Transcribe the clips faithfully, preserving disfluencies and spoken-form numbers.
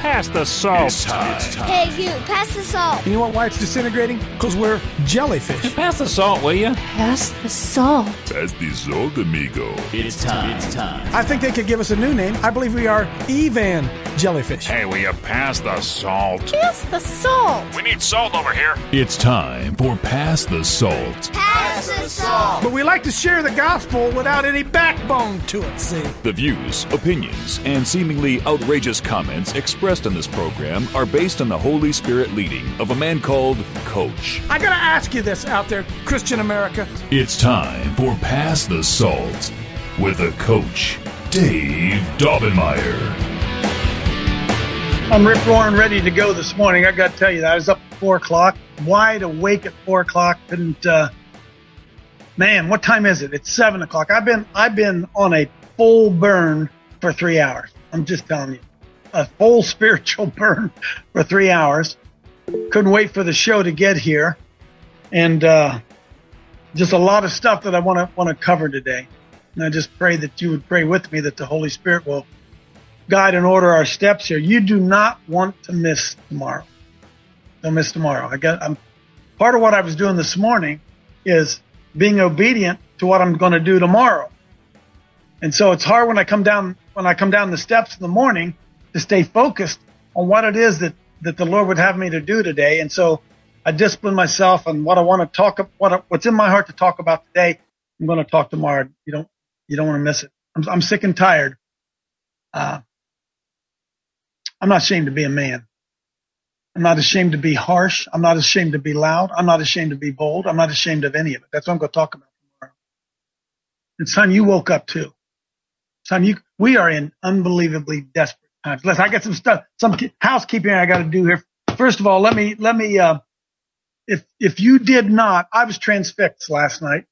Pass the salt. It's time. It's time. Hey, you, pass the salt. You know what, why it's disintegrating? Because we're jellyfish. Pass the salt, will you? Pass the salt. Pass the salt, amigo. It's time. It's time. I think they could give us a new name. I believe we are Evan Jellyfish. Hey, will you pass the salt? Pass the salt. We need salt over here. It's time for Pass the Salt. Pass the salt. But we like to share the gospel without any backbone to it, see? The views, opinions, and seemingly outrageous comments expressed in this program are based on the Holy Spirit leading of a man called Coach. I gotta ask you this out there, Christian America. It's time for Pass the Salt with the Coach, Dave Daubenmire. I'm Rick Roaring, ready to go this morning. I got to tell you that I was up at four o'clock, wide awake at four o'clock. Couldn't, uh, man, what time is it? It's seven o'clock. I've been, I've been on a full burn for three hours. I'm just telling you, a full spiritual burn for three hours. Couldn't wait for the show to get here, and uh, just a lot of stuff that I want to want to cover today. And I just pray that you would pray with me that the Holy Spirit will guide and order our steps here. You do not want to miss tomorrow. Don't miss tomorrow. I got. I'm part of what I was doing this morning is being obedient to what I'm going to do tomorrow. And so it's hard when I come down when I come down the steps in the morning to stay focused on what it is that, that the Lord would have me to do today. And so I discipline myself on what I want to talk about, what, what's in my heart to talk about today. I'm going to talk tomorrow. You don't, you don't want to miss it. I'm, I'm sick and tired. Uh, I'm not ashamed to be a man. I'm not ashamed to be harsh. I'm not ashamed to be loud. I'm not ashamed to be bold. I'm not ashamed of any of it. That's what I'm going to talk about tomorrow. It's time you woke up too. It's time you, we are in unbelievably desperate times. Listen, I got some stuff, some housekeeping I got to do here. First of all, let me, let me, uh, if, if you did not, I was transfixed last night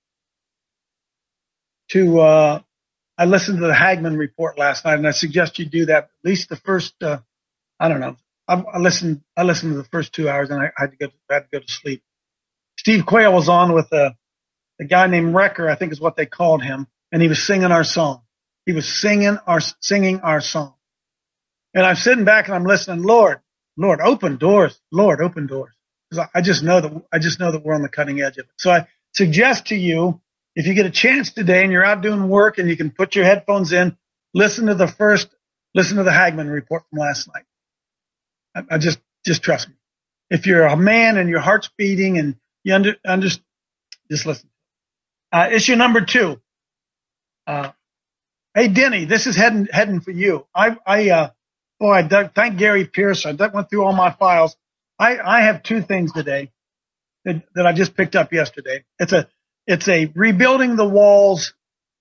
to, uh, I listened to the Hagman report last night, and I suggest you do that at least the first, uh, I don't know. I, I listened, I listened to the first two hours and I, I had to go, I had to go to sleep. Steve Quayle was on with a, a guy named Wrecker, I think is what they called him. And he was singing our song. He was singing our, singing our song. And I'm sitting back and I'm listening, Lord, Lord, open doors, Lord, open doors. Because I just know that, I just know that we're on the cutting edge of it. So I suggest to you, if you get a chance today and you're out doing work and you can put your headphones in, listen to the first, listen to the Hagman report from last night. I, I just, just trust me. If you're a man and your heart's beating and you under, under just listen. Uh, issue number two. Uh, hey, Denny, this is heading, heading for you. I, I, uh, boy, I dug, thank Gary Pierce. I went through all my files. I, I have two things today that, that I just picked up yesterday. It's a, it's a Rebuilding the Walls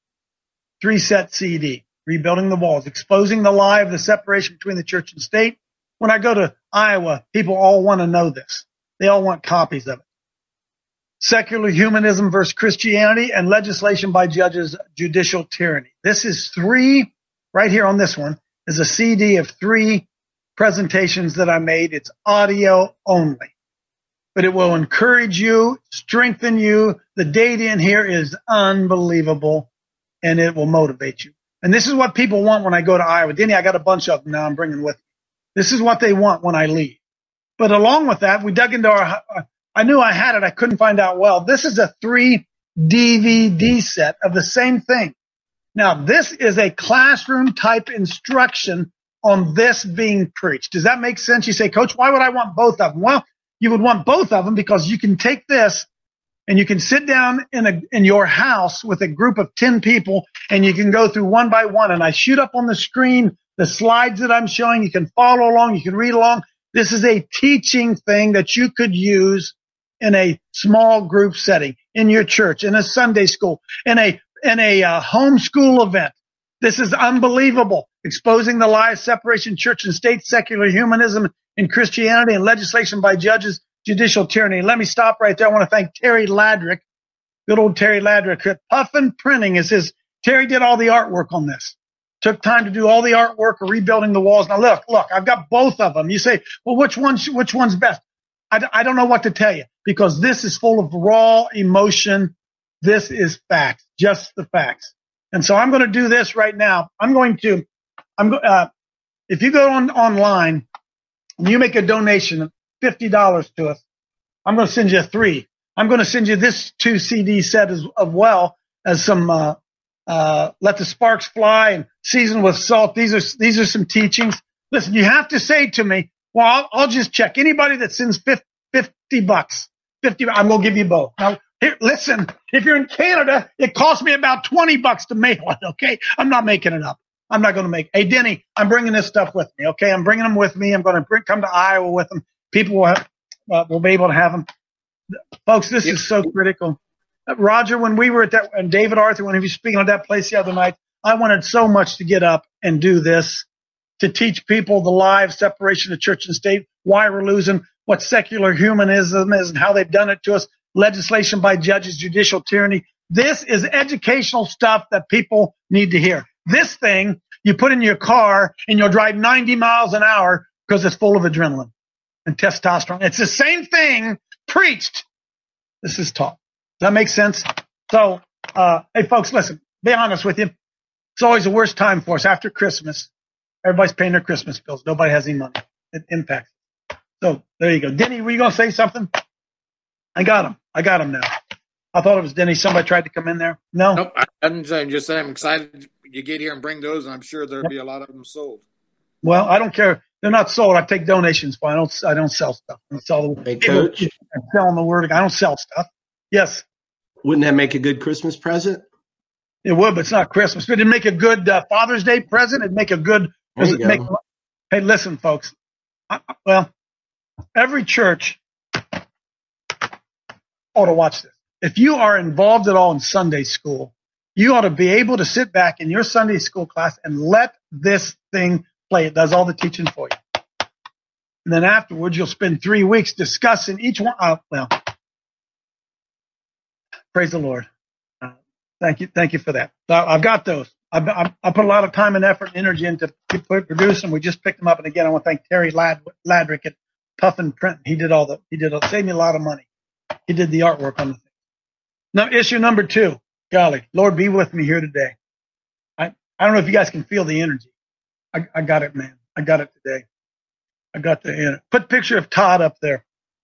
three set C D. Rebuilding the Walls, exposing the lie of the separation between the church and state. When I go to Iowa, people all want to know this. They all want copies of it. Secular humanism versus Christianity and legislation by judges, judicial tyranny. This is three, right here on this one, is a C D of three presentations that I made. It's audio only, but it will encourage you, strengthen you. The data in here is unbelievable, and it will motivate you. And this is what people want when I go to Iowa. Denny, I got a bunch of them now I'm bringing with me. This is what they want when I leave. But along with that, we dug into our, I knew I had it. I couldn't find out well. This is a three D V D set of the same thing. Now, this is a classroom type instruction on this being preached. Does that make sense? You say, Coach, why would I want both of them? Well, you would want both of them because you can take this and you can sit down in a, in your house with a group of ten people and you can go through one by one. And I shoot up on the screen the slides that I'm showing. You can follow along. You can read along. This is a teaching thing that you could use in a small group setting, in your church, in a Sunday school, in a, in a uh, homeschool event. This is unbelievable. Exposing the lie of separation, church and state, secular humanism and Christianity, and legislation by judges, judicial tyranny. Let me stop right there. I want to thank Terry Ladrick, good old Terry Ladrick. Puffin Printing is his. Terry did all the artwork on this. Took time to do all the artwork of Rebuilding the Walls. Now look, look, I've got both of them. You say, well, which one, which one's best? I, I don't know what to tell you because this is full of raw emotion. This is facts, just the facts. And so I'm going to do this right now. I'm going to, I'm uh, if you go on online and you make a donation of fifty dollars to us, I'm going to send you three. I'm going to send you this two C D set as, as well as some uh, uh, Let the Sparks Fly and Seasoned with Salt. These are these are some teachings. Listen, you have to say to me, well, I'll, I'll just check. Anybody that sends fifty bucks, fifty, I'm going to give you both. Now, here, listen, if you're in Canada, it costs me about twenty bucks to mail it, okay? I'm not making it up. I'm not going to make. Hey, Denny, I'm bringing this stuff with me, okay? I'm bringing them with me. I'm going to bring, come to Iowa with them. People will, have, uh, will be able to have them. Folks, this yep. is so critical. Uh, Roger, when we were at that, and David Arthur, when he was speaking at that place the other night, I wanted so much to get up and do this, to teach people the live separation of church and state, why we're losing, what secular humanism is, and how they've done it to us, legislation by judges, judicial tyranny. This is educational stuff that people need to hear. This thing you put in your car and you'll drive ninety miles an hour because it's full of adrenaline and testosterone. It's the same thing preached. This is taught. Does that make sense? So, uh, hey, folks, listen, be honest with you. It's always the worst time for us after Christmas. Everybody's paying their Christmas bills. Nobody has any money. It impacts. So there you go. Denny, were you going to say something? I got him. I got him now. I thought it was Denny. Somebody tried to come in there. No? Nope. I didn't say. Just say I'm excited you get here and bring those, and I'm sure there'll yep. be a lot of them sold. Well, I don't care. They're not sold. I take donations, but I don't. I don't sell stuff. I don't sell the hey, Coach. I'm selling the word. I don't sell stuff. Yes. Wouldn't that make a good Christmas present? It would, but it's not Christmas. But it'd make a good uh, Father's Day present. It'd make a good. There you it make, hey, listen, folks. I, well, every church ought to watch this. If you are involved at all in Sunday school, you ought to be able to sit back in your Sunday school class and let this thing play. It does all the teaching for you. And then afterwards, you'll spend three weeks discussing each one. Uh, well, praise the Lord. Uh, thank you. Thank you for that. So I've got those. I've, I've, I put a lot of time and effort and energy into produce them. We just picked them up. And again, I want to thank Terry Lad, Ladrick at Puffin Print. He did all the, he did, saved me a lot of money. He did the artwork on the thing. Now, issue number two. Golly, Lord, be with me here today. I, I don't know if you guys can feel the energy. I, I got it, man. I got it today. I got the, you know, put the picture of Todd up there.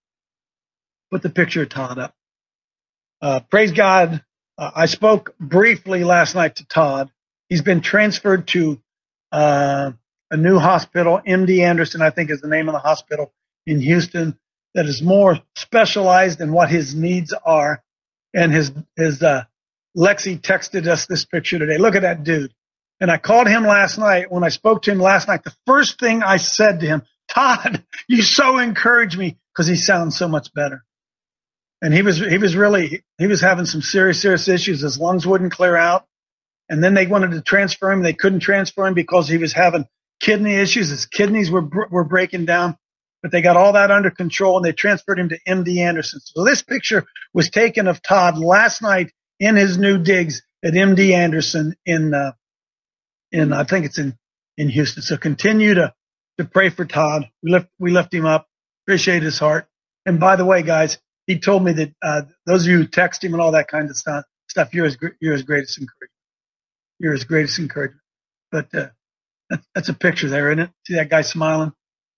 Put the picture of Todd up. Uh, praise God. Uh, I spoke briefly last night to Todd. He's been transferred to uh, a new hospital, M D Anderson, I think is the name of the hospital in Houston, that is more specialized in what his needs are. And his, his, uh, Lexi texted us this picture today. Look at that dude. And I called him last night. When I spoke to him last night, the first thing I said to him, Todd, you so encouraged me, because he sounds so much better. And he was, he was really, he was having some serious, serious issues. His lungs wouldn't clear out. And then they wanted to transfer him. They couldn't transfer him because he was having kidney issues. His kidneys were, were breaking down, but they got all that under control and they transferred him to M D Anderson. So this picture was taken of Todd last night in his new digs at M D Anderson in, uh, in, I think it's in, in Houston. So continue to, to pray for Todd. We lift, we lift him up. Appreciate his heart. And by the way, guys, he told me that, uh, those of you who text him and all that kind of stuff, stuff, you're his, you're his greatest encouragement. You're his greatest encouragement. But, uh, that's, that's a picture there, isn't it? See that guy smiling?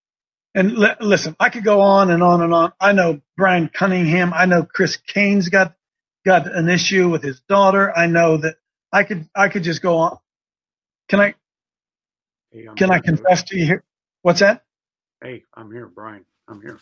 And l- listen, I could go on and on and on. I know Brian Cunningham. I know Chris Kane's got, got an issue with his daughter. I know that I could, I could just go on. Can I, hey, can I confess to you here? What's that? Hey, I'm here, Brian. I'm here.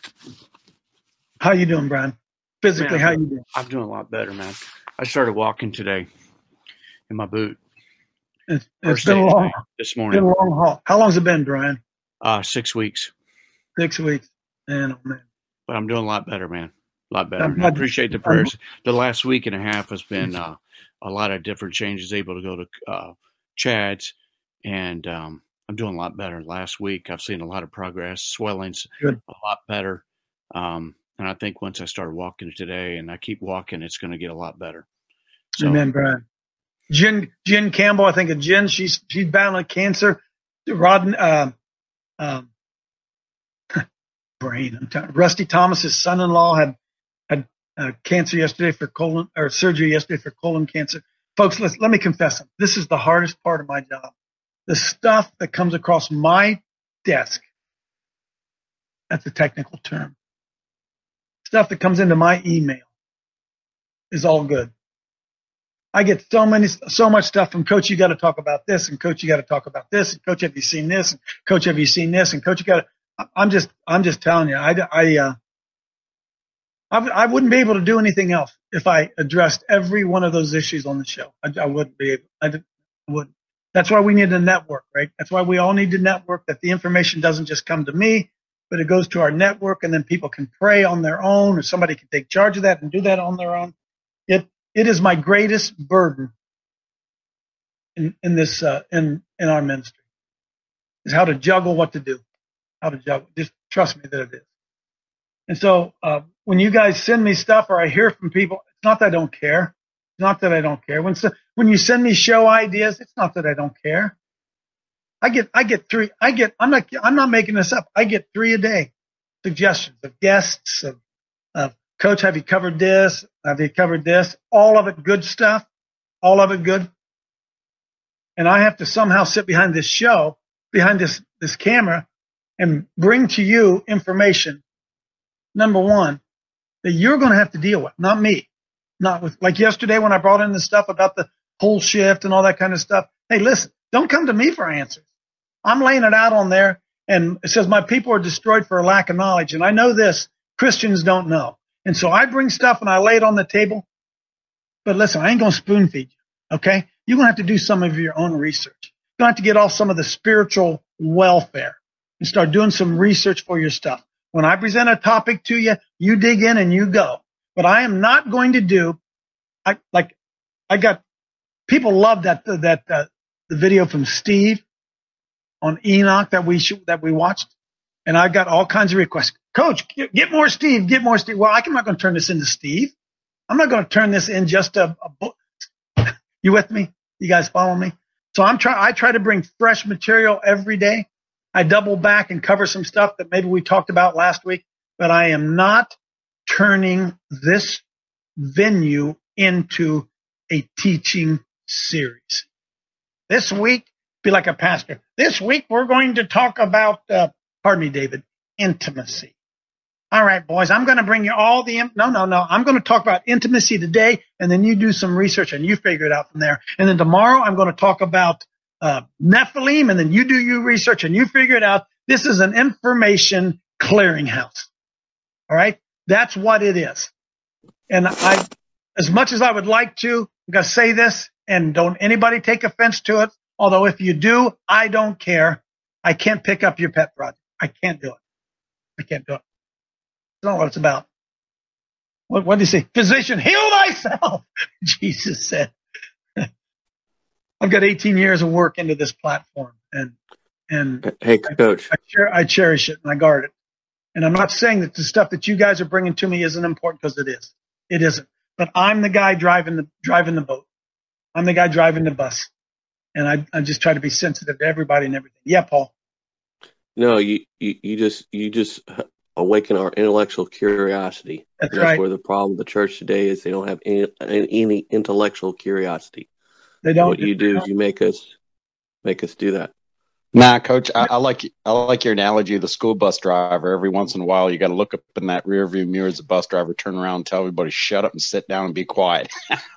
How you doing, Brian? Physically, man, how you doing? I'm doing a lot better, man. I started walking today in my boot. It's, it's been a long, this morning. Been a long haul. How long's it been, Brian? Uh, six weeks. Six weeks. Man, oh man. But I'm doing a lot better, man. A lot better. I appreciate the prayers. The last week and a half has been uh, a lot of different changes. Able to go to uh, Chad's, and um, I'm doing a lot better. Last week, I've seen a lot of progress. Swelling's Good. a lot better. Um, and I think once I start walking today and I keep walking, it's going to get a lot better. So, Amen, Brian. Jen, Jen Campbell, I think of Jen. She's she's battling cancer. Rod, uh, um, brain. I'm telling, Rusty Thomas's son-in-law had had uh, cancer yesterday for colon, or surgery yesterday for colon cancer. Folks, let let me confess them. This is the hardest part of my job. The stuff that comes across my desk That's a technical term. Stuff that comes into my email is all good. I get so many, so much stuff from Coach. You got to talk about this, and Coach, you got to talk about this, and Coach, have you seen this? And Coach, have you seen this? And Coach, you got to. I'm just, I'm just telling you, I, I, uh, I, I wouldn't be able to do anything else if I addressed every one of those issues on the show. I, I wouldn't be able. I, I wouldn't. That's why we need a network, right? That's why we all need to network. That the information doesn't just come to me, but it goes to our network, and then people can pray on their own, or somebody can take charge of that and do that on their own. It it is my greatest burden in in this uh, in in our ministry is how to juggle what to do, how to juggle. Just trust me that it is. And so uh, when you guys send me stuff or I hear from people, it's not that I don't care. It's not that I don't care. When so, when you send me show ideas, it's not that I don't care. I get, I get three, I get, I'm not, I'm not making this up. I get three a day suggestions of guests, of, of Coach, have you covered this? Have you covered this? All of it good stuff. All of it good. And I have to somehow sit behind this show, behind this, this camera and bring to you information. Number one, that you're going to have to deal with, not me, not with, like yesterday when I brought in the stuff about the whole shift and all that kind of stuff. Hey, listen, don't come to me for answers. I'm laying it out on there, and it says my people are destroyed for a lack of knowledge. And I know this, Christians don't know. And so I bring stuff and I lay it on the table. But listen, I ain't going to spoon feed you, okay? You're going to have to do some of your own research. You're going to have to get off some of the spiritual welfare and start doing some research for your stuff. When I present a topic to you, you dig in and you go. But I am not going to do, I like, I got, people love that, that, uh, the video from Steve on Enoch that we sh- that we watched, and I got all kinds of requests. Coach, get, get more Steve, get more Steve. Well, I'm not going to turn this into Steve. I'm not going to turn this in just a, a book. You with me? You guys follow me? So I'm try. I try to bring fresh material every day. I double back and cover some stuff that maybe we talked about last week, but I am not turning this venue into a teaching series. This week, be like a pastor. This week, we're going to talk about, uh, pardon me, David, intimacy. All right, boys, I'm going to bring you all the, im- no, no, no. I'm going to talk about intimacy today, and then you do some research and you figure it out from there. And then tomorrow, I'm going to talk about uh, Nephilim, and then you do your research and you figure it out. This is an information clearinghouse. All right? That's what it is. And I, as much as I would like to, I'm going to say this, and don't anybody take offense to it. Although if you do, I don't care. I can't pick up your pet project. I can't do it. I can't do it. That's not what it's about. What, what did he say? Physician, heal thyself, Jesus said. I've got eighteen years of work into this platform, and and hey, Coach, I, I, cher- I cherish it and I guard it. And I'm not saying that the stuff that you guys are bringing to me isn't important, because it is. It isn't. But I'm the guy driving the driving the boat. I'm the guy driving the bus, and I I just try to be sensitive to everybody and everything. Yeah, Paul. No, you you, you just you just awaken our intellectual curiosity. That's, that's right. Where the problem of the church today is they don't have any any intellectual curiosity. They don't. What you do is you make us make us do that. Nah, Coach, I, I like I like your analogy of the school bus driver. Every once in a while, you got to look up in that rear view mirror as a bus driver, turn around, and tell everybody shut up and sit down and be quiet.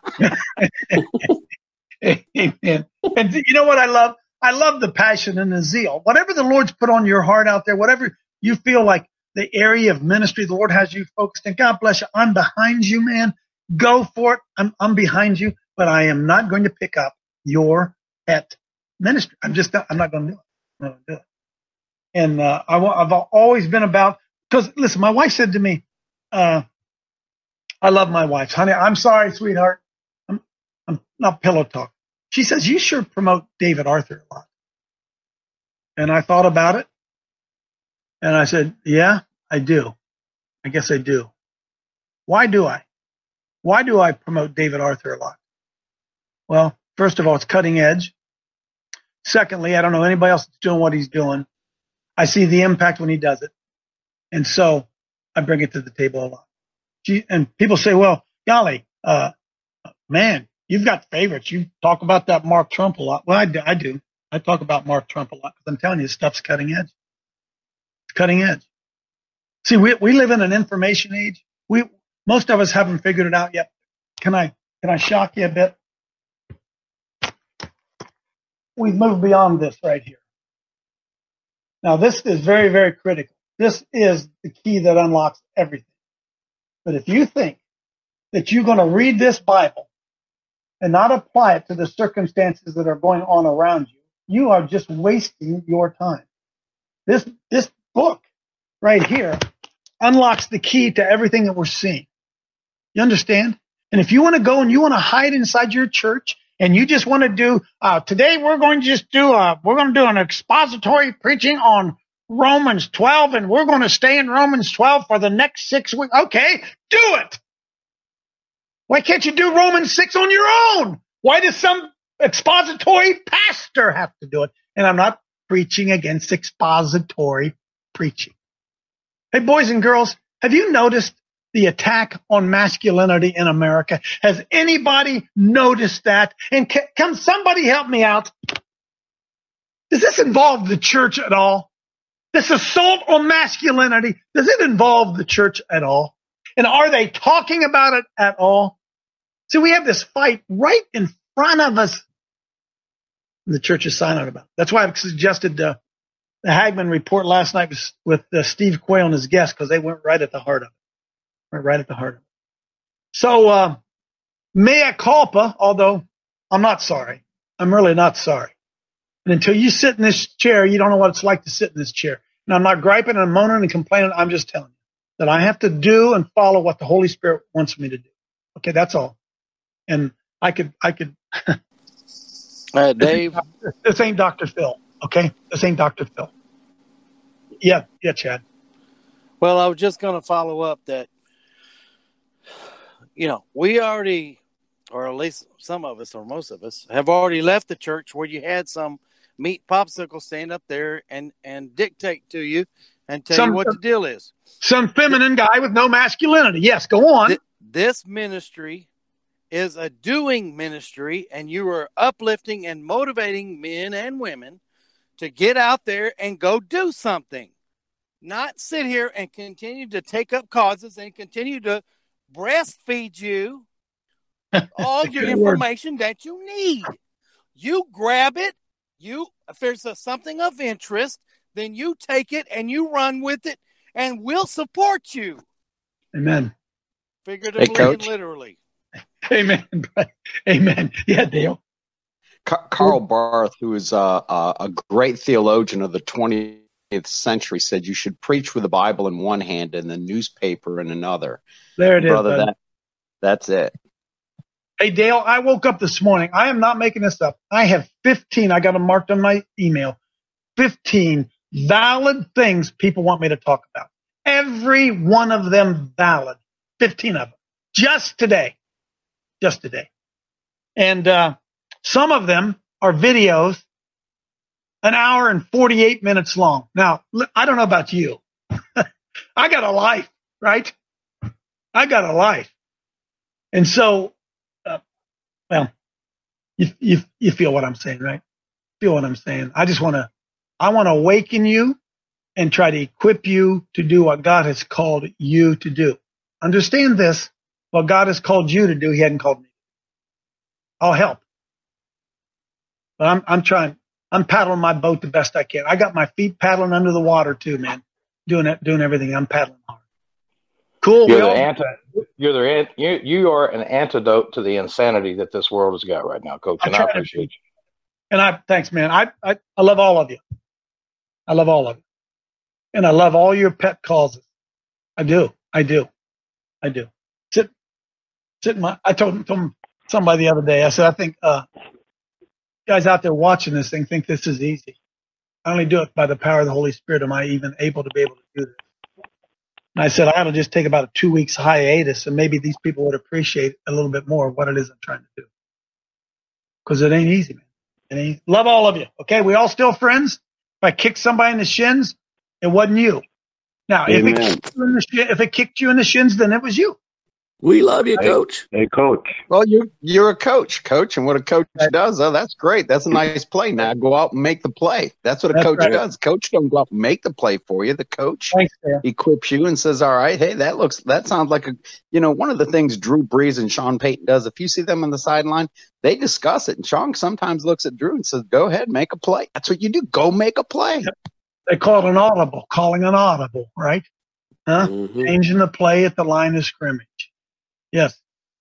Amen. And you know what I love? I love the passion and the zeal. Whatever the Lord's put on your heart out there, whatever you feel like the area of ministry the Lord has you focused in, God bless you. I'm behind you, man. Go for it. I'm, I'm behind you, but I am not going to pick up your pet ministry. I'm just not, I'm not going to do it. I'm not going to do it. And uh, I, I've always been about, because listen, my wife said to me, uh, I love my wife, honey. I'm sorry, sweetheart. I'm, I'm not pillow talk. She says, you sure promote David Arthur a lot. And I thought about it. And I said, yeah, I do. I guess I do. Why do I? Why do I promote David Arthur a lot? Well, first of all, it's cutting edge. Secondly, I don't know anybody else that's doing what he's doing. I see the impact when he does it. And so I bring it to the table a lot. And people say, well, golly, uh, man, you've got favorites. You talk about that Mark Trump a lot. Well, I do. I, do. I talk about Mark Trump a lot because I'm telling you, this stuff's cutting edge. It's cutting edge. See, we we live in an information age. We most of us haven't figured it out yet. Can I can I shock you a bit? We've moved beyond this right here. Now, this is very, very critical. This is the key that unlocks everything. But if you think that you're going to read this Bible and not apply it to the circumstances that are going on around you, you are just wasting your time. This this book right here unlocks the key to everything that we're seeing. You understand? And if you want to go and you want to hide inside your church and you just want to do, uh, today we're going to just do, a, we're going to do an expository preaching on Romans twelve, and we're going to stay in Romans twelve for the next six weeks. Okay, do it. Why can't you do Romans six on your own? Why does some expository pastor have to do it? And I'm not preaching against expository preaching. Hey, boys and girls, have you noticed the attack on masculinity in America? Has anybody noticed that? And can, can somebody help me out? Does this involve the church at all? This assault on masculinity, does it involve the church at all? And are they talking about it at all? See, we have this fight right in front of us. And the church is silent about it. That's why I suggested uh, the Hagman report last night was with uh, Steve Quayle and his guests, because they went right at the heart of it. Went right at the heart of it. So, uh, mea culpa, although I'm not sorry. I'm really not sorry. And until you sit in this chair, you don't know what it's like to sit in this chair. And I'm not griping and moaning and complaining. I'm just telling you that I have to do and follow what the Holy Spirit wants me to do. Okay, that's all. And I could, I could. uh, Dave, this ain't Doctor Phil. Okay, this ain't Doctor Phil. Yeah, yeah, Chad. Well, I was just going to follow up that, you know, we already, or at least some of us, or most of us, have already left the church where you had some meat popsicle stand up there and, and dictate to you and tell some, you what the deal is. Some feminine guy with no masculinity. Yes, go on. Th- this ministry is a doing ministry, and you are uplifting and motivating men and women to get out there and go do something. Not sit here and continue to take up causes and continue to breastfeed you all your information word. that you need. You grab it. You, if there's a, something of interest, then you take it and you run with it, and we'll support you. Amen. Figuratively hey, and literally. Amen. Amen. Yeah, Dale. Karl Barth, who is a, a, a great theologian of the twentieth century, said you should preach with the Bible in one hand and the newspaper in another. There it Brother, is. Brother, that, that's it. Hey, Dale, I woke up this morning. I am not making this up. I have fifteen, I got them marked on my email, fifteen valid things people want me to talk about. Every one of them valid. fifteen of them. Just today. Just today. And uh, some of them are videos an hour and forty-eight minutes long. Now, I don't know about you. I got a life, right? I got a life. And so, uh, well, you, you, you feel what I'm saying, right? Feel what I'm saying. I just want to, I want to awaken you and try to equip you to do what God has called you to do. Understand this. What God has called you to do, he hadn't called me. I'll help. But I'm, I'm trying, I'm paddling my boat the best I can. I got my feet paddling under the water too, man. Doing it, doing everything. I'm paddling hard. Cool. You're, the all... anti, you're, the, you, you are an antidote to the insanity that this world has got right now, Coach, and I appreciate you. And I, thanks, man. I, I, I love all of you. I love all of you. And I love all your pet causes. I do. I do. I do. Sit, sit in my, I told, told somebody the other day, I said, I think, uh, guys out there watching this thing think this is easy. I only do it by the power of the Holy Spirit. Am I even able to be able to do this? And I said, I ought to just take about a two weeks hiatus, and maybe these people would appreciate a little bit more of what it is I'm trying to do. Because it ain't easy, man. It ain't. Love all of you. Okay, we all still friends. If I kicked somebody in the shins, it wasn't you. Now, if it, kicked you in the sh- if it kicked you in the shins, then it was you. We love you, Coach. Hey, Coach. Well, you're you're a coach, Coach, and what a coach does, oh, that's great. That's a nice play. Now go out and make the play. That's what a That's coach right. does. Coach don't go out and make the play for you. The coach Thanks, Dale. equips you and says, "All right, hey, that looks that sounds like a you know one of the things Drew Brees and Sean Payton does. If you see them on the sideline, they discuss it, and Sean sometimes looks at Drew and says, "Go ahead, make a play." That's what you do. Go make a play. They call it an audible, calling an audible, right? Huh? Mhm. Changing the play at the line of scrimmage. Yes.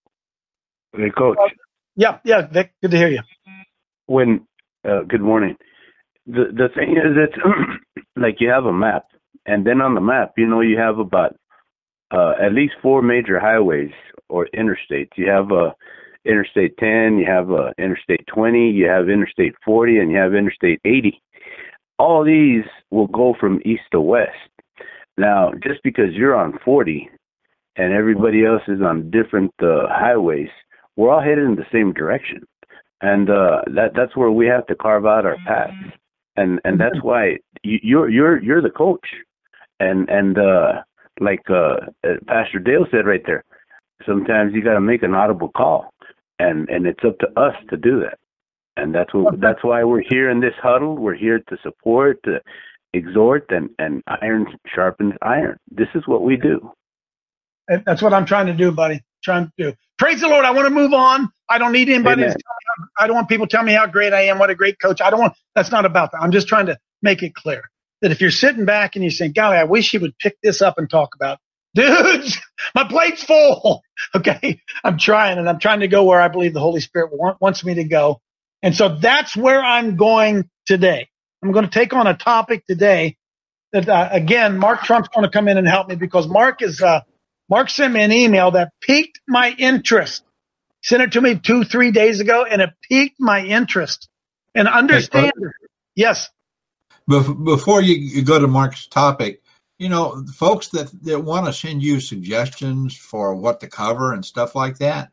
Hey, Coach. Yeah, yeah, Vic, good to hear you. When uh, good morning. The the thing is, it's like you have a map, and then on the map, you know, you have about uh, at least four major highways or interstates. You have uh, Interstate ten, you have uh, Interstate twenty, you have Interstate forty, and you have Interstate eighty. All these will go from east to west. Now, just because you're on forty and everybody else is on different uh, highways, we're all headed in the same direction. And uh, that that's where we have to carve out our paths. And and that's why you, you're you're you're the coach. And and uh, like uh, Pastor Dale said right there, sometimes you got to make an audible call, and and it's up to us to do that. And that's what that's why we're here in this huddle. We're here to support, to exhort, and and iron sharpens iron. This is what we do. And that's what I'm trying to do, buddy. Trying to do. Praise the Lord. I want to move on. I don't need anybody. To Amen. tell me how, I don't want people to tell me how great I am, what a great coach. I don't want. That's not about that. I'm just trying to make it clear that if you're sitting back and you're saying, "Golly, I wish he would pick this up and talk about," dudes, my plate's full. Okay, I'm trying, and I'm trying to go where I believe the Holy Spirit want, wants me to go, and so that's where I'm going today. I'm going to take on a topic today that, uh, again, Mark Trump's going to come in and help me because Mark is. Uh, Mark sent me an email that piqued my interest. Sent it to me two, three days ago, and it piqued my interest. And understand, Hey, yes. Bef- Before you, you go to Mark's topic, you know, folks that, that want to send you suggestions for what to cover and stuff like that,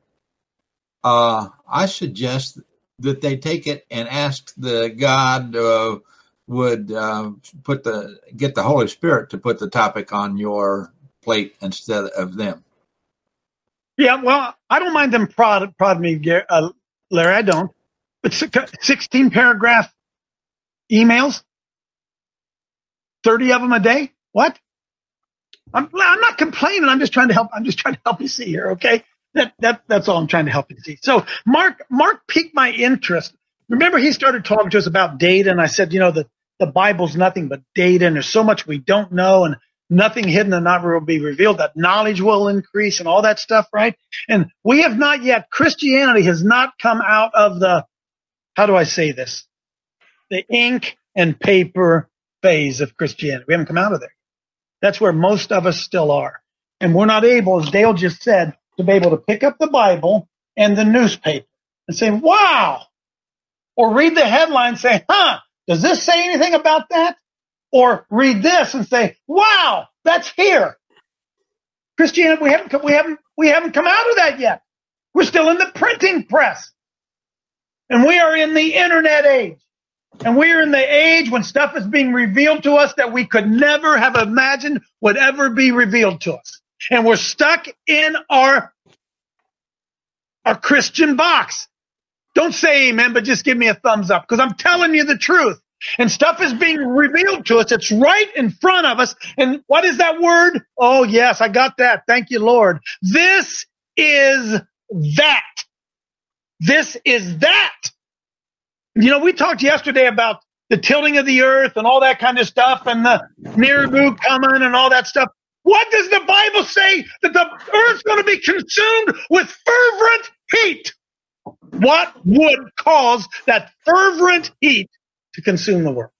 uh, I suggest that they take it and ask the God uh, would uh, put the get the Holy Spirit to put the topic on your plate instead of them. Yeah, well, I don't mind them prod, prod me, uh, Larry, I don't. But sixteen paragraph emails, thirty of them a day? What? I'm, I'm not complaining. I'm just trying to help. I'm just trying to help you see here, okay? That, that, that's all I'm trying to help you see. So Mark, Mark piqued my interest. Remember, he started talking to us about data, and I said, you know, the, the Bible's nothing but data, and there's so much we don't know, and nothing hidden and not will be revealed, that knowledge will increase and all that stuff, right? And we have not yet, Christianity has not come out of the, how do I say this? The ink and paper phase of Christianity. We haven't come out of there. That's where most of us still are. And we're not able, as Dale just said, to be able to pick up the Bible and the newspaper and say, wow, or read the headline and say, huh, does this say anything about that? Or read this and say, wow, that's here. Christianity, we haven't, we haven't, we haven't come out of that yet. We're still in the printing press. And we are in the internet age. And we are in the age when stuff is being revealed to us that we could never have imagined would ever be revealed to us. And we're stuck in our, our Christian box. Don't say amen, but just give me a thumbs up because I'm telling you the truth. And stuff is being revealed to us. It's right in front of us. And what is that word? Oh, yes, I got that. Thank you, Lord. This is that. This is that. You know, we talked yesterday about the tilting of the earth and all that kind of stuff and the Mirabu coming and all that stuff. What does the Bible say? That the earth's going to be consumed with fervent heat. What would cause that fervent heat to consume the world?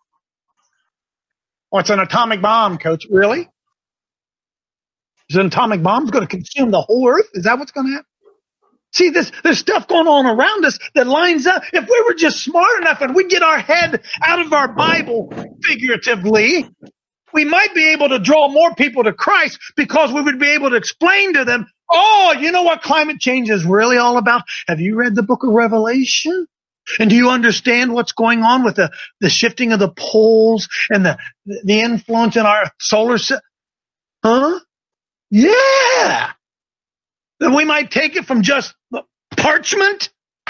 Oh, it's an atomic bomb, Coach. Really? Is an atomic bomb going to consume the whole earth? Is that what's going to happen? See, this, there's stuff going on around us that lines up. If we were just smart enough and we get our head out of our Bible figuratively, we might be able to draw more people to Christ because we would be able to explain to them, oh, you know what climate change is really all about? Have you read the book of Revelation? And do you understand what's going on with the, the shifting of the poles and the, the influence in our solar system? Huh? Yeah. Then we might take it from just parchment.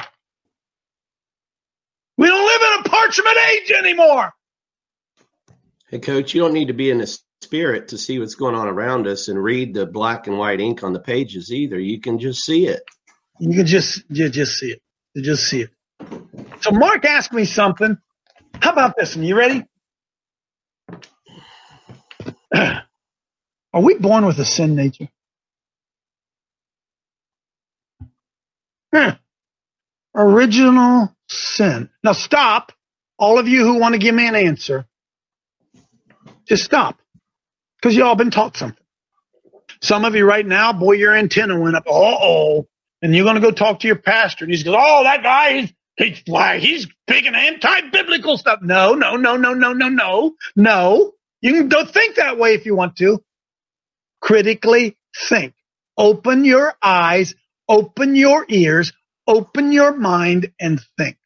We don't live in a parchment age anymore. Hey, Coach, you don't need to be in the spirit to see what's going on around us and read the black and white ink on the pages either. You can just see it. You can just you just see it. You just see it. So Mark asked me something. How about this one? You ready? Are we born with a sin nature? Hmm. Original sin. Now stop. All of you who want to give me an answer, just stop. Because you all been taught something. Some of you right now, boy, your antenna went up. Uh-oh. And you're going to go talk to your pastor. And he's going, oh, that guy, he's, he's, why, he's big and anti-biblical stuff. No, no, no, no, no, no, no, no. You can go think that way if you want to. Critically think. Open your eyes, open your ears, open your mind, and think.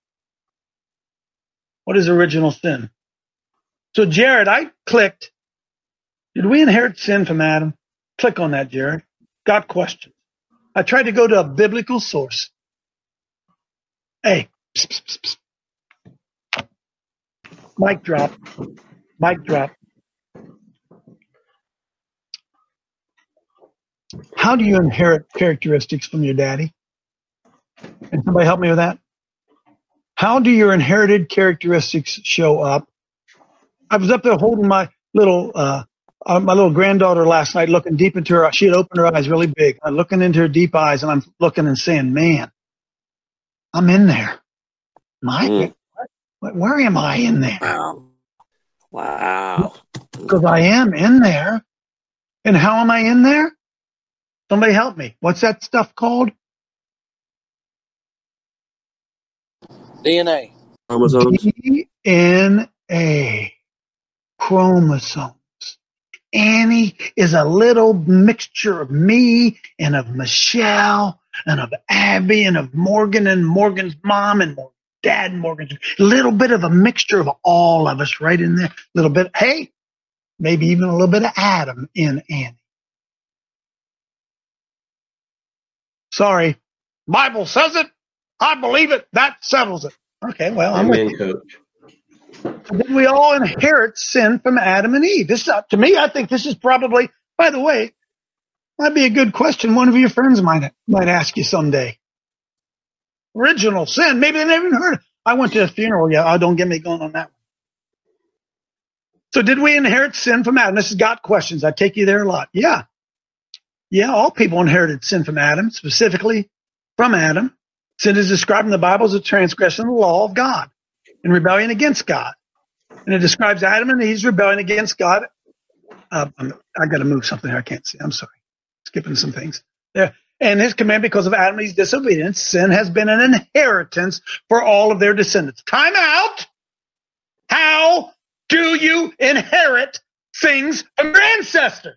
What is original sin? So, Jared, I clicked. Did we inherit sin from Adam? Click on that, Jared. Got questions. I tried to go to a biblical source. Hey, psst, psst, psst. Mic drop. Mic drop. How do you inherit characteristics from your daddy? Can somebody help me with that? How do your inherited characteristics show up? I was up there holding my little uh, uh, my little granddaughter last night, looking deep into her. She had opened her eyes really big. I'm looking into her deep eyes, and I'm looking and saying, "Man, I'm in there. My, mm. where, where am I in there? Wow, wow. Because I am in there. And how am I in there? Somebody help me. What's that stuff called? D N A. Chromosomes. D N A. Chromosomes. Annie is a little mixture of me and of Michelle and of Abby and of Morgan and Morgan's mom and Morgan's dad and Morgan's. A little bit of a mixture of all of us right in there. A little bit, hey, maybe even a little bit of Adam in Annie. Sorry. Bible says it. I believe it. That settles it. Okay, well, I'm Amen, with you. Coach. So then we all inherit sin from Adam and Eve. This, uh, to me, I think this is probably, by the way, might be a good question one of your friends might might ask you someday. Original sin. Maybe they never even heard it. I went to a funeral. Yeah, oh, don't get me going on that one. So did we inherit sin from Adam? This has got questions. I take you there a lot. Yeah. Yeah, all people inherited sin from Adam, specifically from Adam. Sin is described in the Bible as a transgression of the law of God and rebellion against God. And it describes Adam and Eve's rebellion against God. Uh, I got to move something here. I can't see. I'm sorry. Skipping some things there. And his command, because of Adam and Eve's disobedience, sin has been an inheritance for all of their descendants. Time out. How do you inherit things from your ancestors?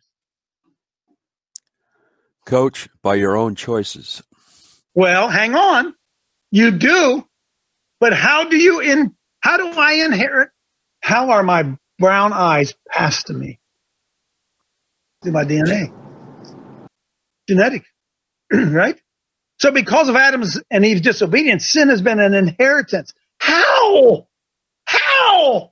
Coach, by your own choices. Well, hang on. You do. But how do you in how do I inherit? How are my brown eyes passed to me? Through my D N A. Genetic. Right? So because of Adam's and Eve's disobedience, sin has been an inheritance. How? How?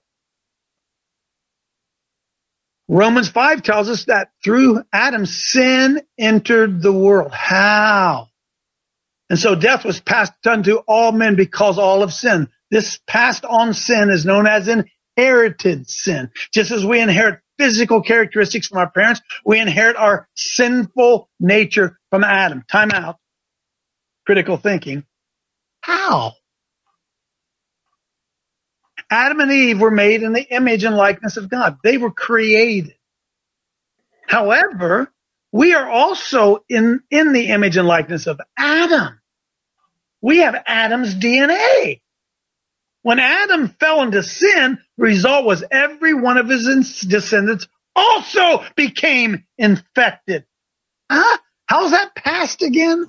Romans five tells us that through Adam, sin entered the world. How? And so death was passed unto all men because all of sin. This passed on sin is known as inherited sin. Just as we inherit physical characteristics from our parents, we inherit our sinful nature from Adam. Time out. Critical thinking. How? Adam and Eve were made in the image and likeness of God. They were created. However, we are also in, in the image and likeness of Adam. We have Adam's D N A. When Adam fell into sin, the result was every one of his descendants also became infected. Huh? How's that passed again?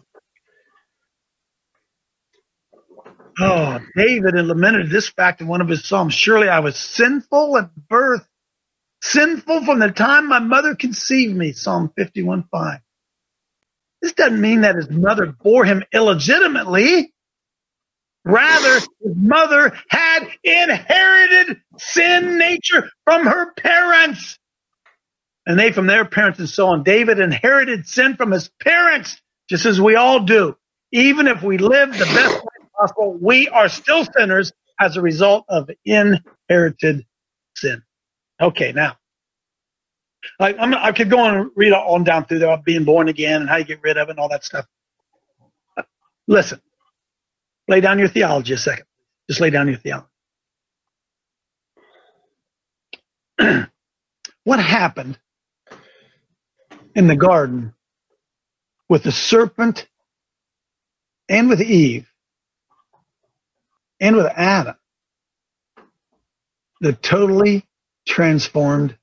Oh, David had lamented this fact in one of his psalms. Surely I was sinful at birth, sinful from the time my mother conceived me. Psalm fifty-one five. This doesn't mean that his mother bore him illegitimately. Rather, his mother had inherited sin nature from her parents. And they from their parents and so on. David inherited sin from his parents, just as we all do. Even if we live the best way possible, we are still sinners as a result of inherited sin. Okay, now, I, I'm, I could go and read on down through there about being born again and how you get rid of it and all that stuff. Listen, lay down your theology a second. Just lay down your theology. What happened in the garden with the serpent and with Eve and with Adam that totally transformed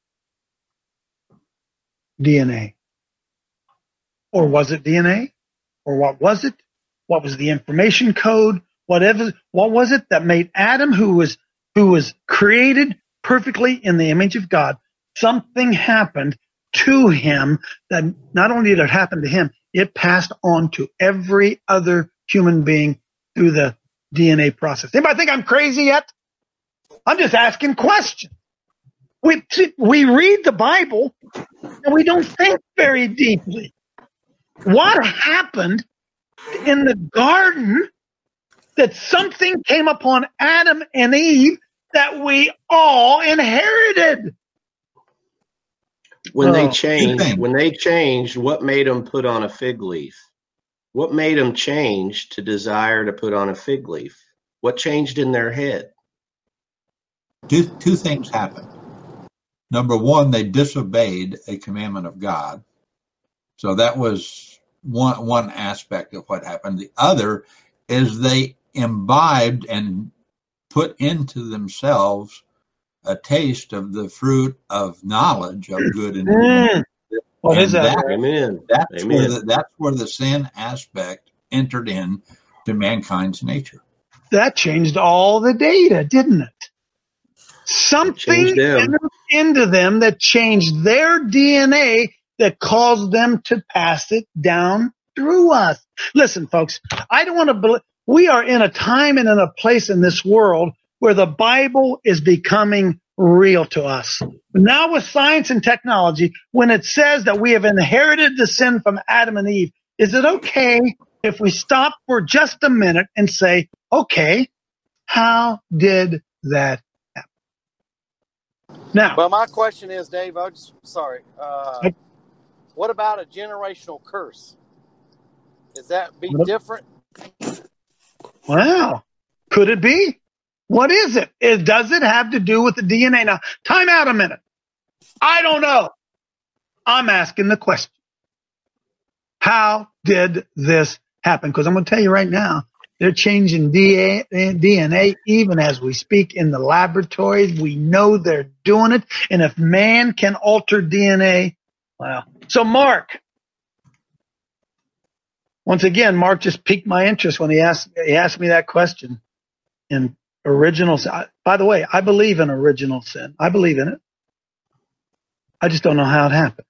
D N A? Or was it D N A? Or what was it? What was the information code? Whatever, what was it that made Adam, who was who was created perfectly in the image of God, something happened to him that not only did it happen to him, it passed on to every other human being through the D N A process. Anybody think I'm crazy yet? I'm just asking questions. We, we read the Bible and we don't think very deeply. What happened in the garden that something came upon Adam and Eve that we all inherited? When Oh, they good changed, thing. when they changed, what made them put on a fig leaf? What made them change to desire to put on a fig leaf? What changed in their head? Two, two things happened. Number one, they disobeyed a commandment of God. So that was one, one aspect of what happened. The other is they imbibed and put into themselves a taste of the fruit of knowledge of good and evil. Mm. What And is that? that- Amen. That's Amen. where the, that's where the sin aspect entered in to mankind's nature. That changed all the data, didn't it? Something Changed them. entered into them that changed their D N A that caused them to pass it down through us. Listen, folks, I don't want to believe. We are in a time and in a place in this world where the Bible is becoming real to us. Now with science and technology, when it says that we have inherited the sin from Adam and Eve, is it okay if we stop for just a minute and say, okay, how did that happen? Now, Well, my question is, Dave, I'm just, sorry. Uh, what about a generational curse? Is that be What- different? wow, could it be? What is it? It does it have to do with the D N A? Now, time out a minute. I don't know. I'm asking the question. How did this happen? Because I'm going to tell you right now, they're changing D N A even as we speak in the laboratories. We know they're doing it. And if man can alter D N A, wow. So, Mark, once again, Mark just piqued my interest when he asked he asked me that question. In original sin. By the way, I believe in original sin. I believe in it. I just don't know how it happened.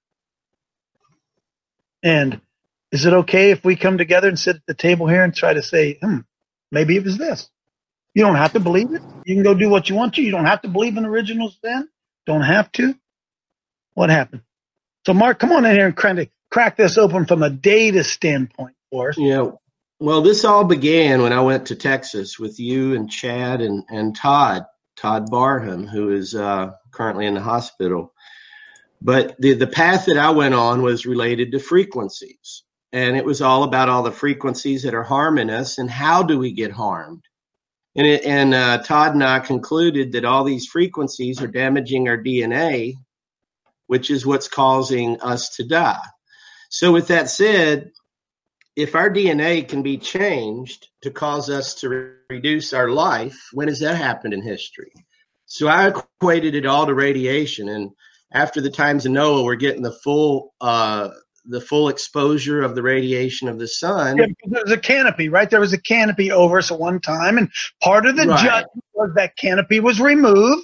And is it okay if we come together and sit at the table here and try to say, hmm, maybe it was this? You don't have to believe it. You can go do what you want to. You don't have to believe in original sin. Don't have to. What happened? So, Mark, come on in here and kind of crack this open from a data standpoint for us. Yeah. Well, this all began when I went to Texas with you and Chad and, and Todd, Todd Barham, who is uh, currently in the hospital. But the, the path that I went on was related to frequencies. And it was all about all the frequencies that are harming us and how do we get harmed. And, it, and uh, Todd and I concluded that all these frequencies are damaging our D N A, which is what's causing us to die. So with that said, if our D N A can be changed to cause us to re- reduce our life, when has that happened in history? So I equated it all to radiation. And after the times of Noah, we're getting the full uh, the full exposure of the radiation of the sun. Yeah, because there was a canopy, right? There was a canopy over us at one time, and part of the Right. judgment was that canopy was removed,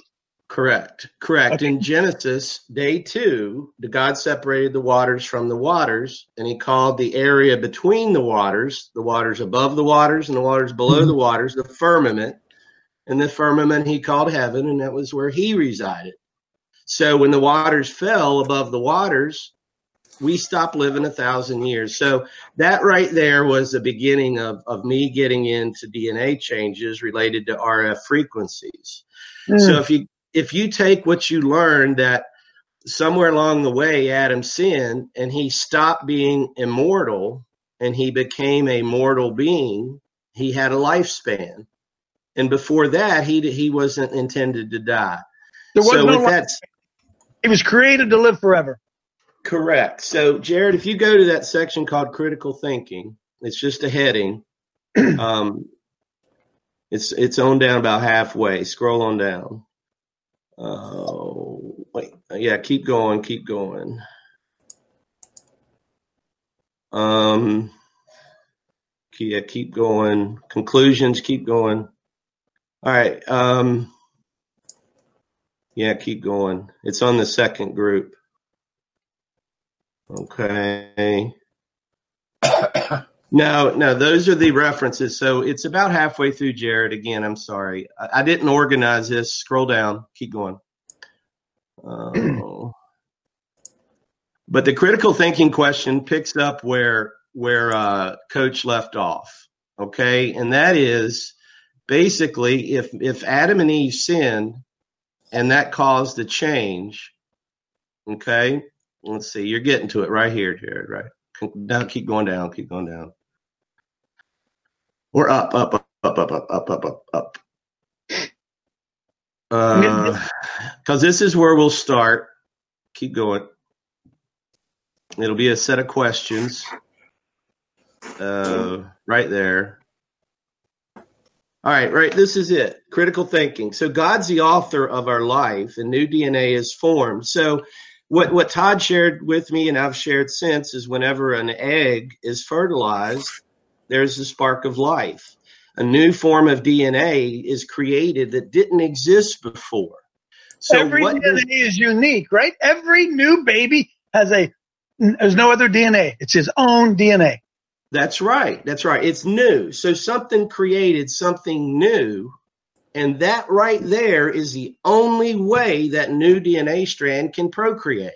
Correct. Correct. Okay. In Genesis, day two, the God separated the waters from the waters, and he called the area between the waters, the waters above the waters and the waters below mm-hmm. the waters, the firmament. And the firmament he called heaven, and that was where he resided. So when the waters fell above the waters, we stopped living a thousand years. So that right there was the beginning of, of me getting into D N A changes related to R F frequencies. Mm. So if you if you take what you learned that somewhere along the way Adam sinned and he stopped being immortal and he became a mortal being, he had a lifespan. And before that, he he wasn't intended to die. There was so no with life. that, he was created to live forever. Correct. So, Jared, if you go to that section called critical thinking, it's just a heading. um, it's it's on down about halfway. Scroll on down. Oh, wait. Yeah, keep going. Keep going. Um, yeah, keep going. Conclusions, keep going. All right. Um, yeah, keep going. It's on the second group. Okay. no, no, those are the references. So it's about halfway through, Jared. Again, I'm sorry. I, I didn't organize this. Scroll down. Keep going. Uh, but the critical thinking question picks up where where uh, Coach left off. Okay, and that is basically if if Adam and Eve sinned, and that caused the change. Okay. Let's see. You're getting to it right here, Jared. Right. Now keep going down. Keep going down. We're up, up, up, up, up, up, up, up, up, up. Uh, because this is where we'll start. Keep going. It'll be a set of questions. Uh, right there. All right, right. This is it. Critical thinking. So God's the author of our life, and new D N A is formed. So What what Todd shared with me and I've shared since is whenever an egg is fertilized, there's a spark of life. A new form of D N A is created that didn't exist before. So every what D N A does, is unique, right? Every new baby has a, there's no other D N A. It's his own D N A. That's right. That's right. It's new. So something created something new. And that right there is the only way that new D N A strand can procreate.